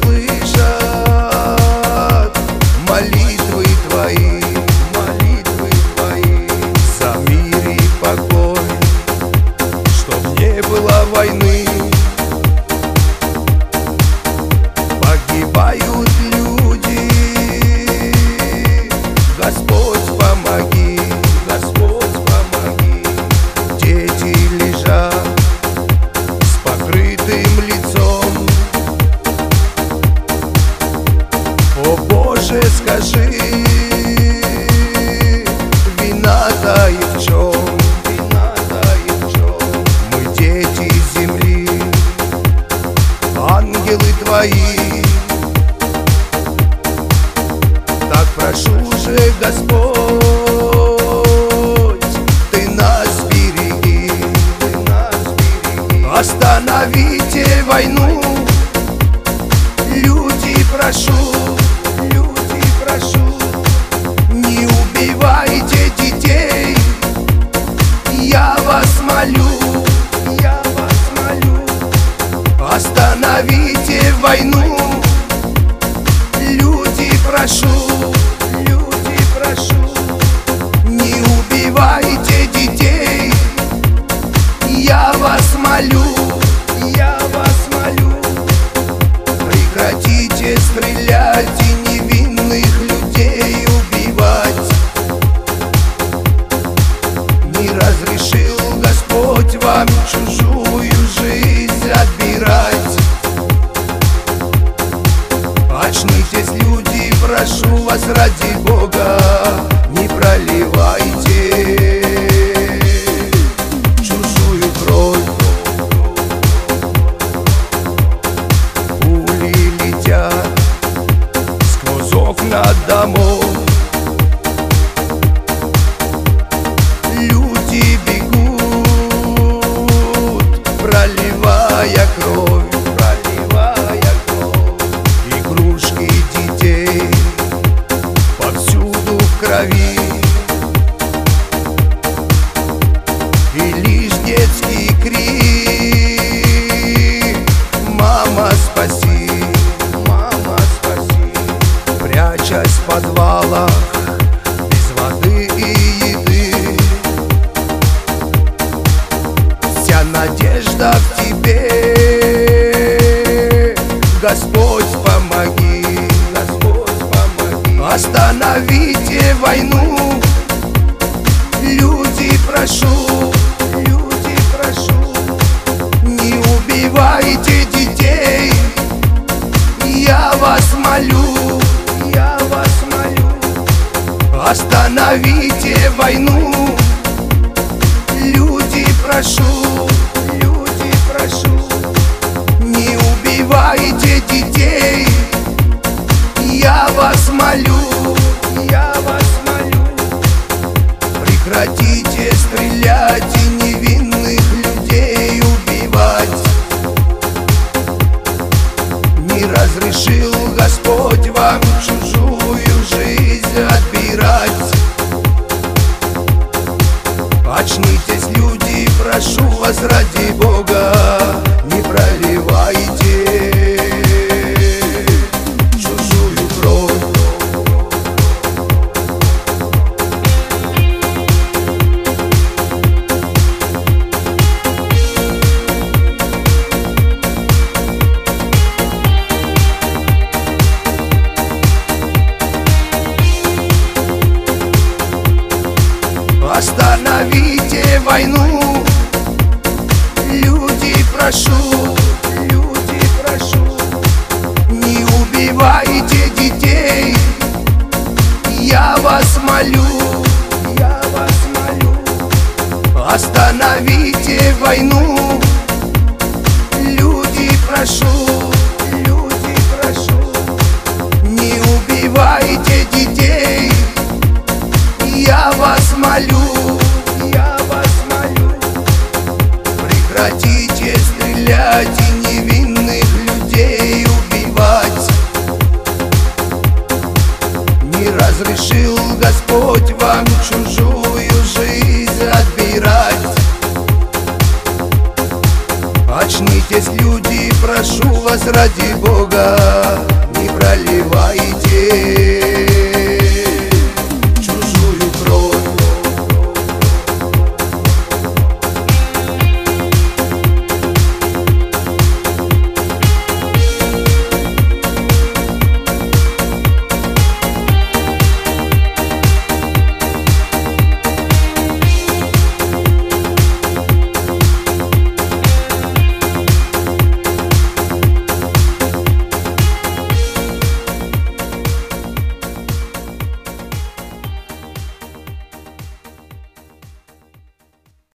слышат молитвы твои, молитвы твои. За мир и покой, чтоб не было войны. Погибают люди, Господь помоги, Господь помоги. Дети лежат с покрытым лицом. О Боже, скажи, вина-то и в чем, вина-то и в чем? Мы дети земли, ангелы твои. Так прошу же, Господь, Ты нас береги, Ты нас береги. Остановите войну, люди, прошу, люди, прошу. Не убивайте детей, я вас молю, я вас молю. Остановите войну, люди, прошу, люди, прошу. Не убивайте детей, я вас молю, я вас молю. Прекратите стрелять и невинных людей убивать. Не разрешил Господь вам чужую жизнь отбирать. Очнитесь, люди, прошу вас ради Бога, не проливайте чужую кровь. Пули летят сквозь окна домов. Люди бегут, проливая кровь, проливая кровь. Игрушки детей повсюду в крови. И лишь детский крик: мама, спаси, мама, спаси. Прячась в подвалах без воды и еды, вся надежда в Тебе. Господь, помоги, Господь, помоги. Остановите войну, люди, прошу, люди, прошу. Не убивайте детей, я вас молю, я вас молю. Остановите войну, люди, прошу, люди, прошу. Не убивайте детей, я вас молю, я вас молю. Прекратите стрелять и невинных людей убивать. Не разрешил Господь вам чужую жизнь отбирать. Очнитесь, люди, прошу вас ради Бога, не проливайте чужую кровь. Остановите войну, люди, прошу, люди, прошу. Не убивайте детей, я вас молю, я вас молю. Остановите войну, люди, прошу, люди, прошу. Не убивайте детей, я вас молю, я вас молю. Прекратите стрелять и невинных людей убивать. Не разрешил Господь вам чужую жизнь отбирать. Очнитесь, люди, прошу вас ради Бога,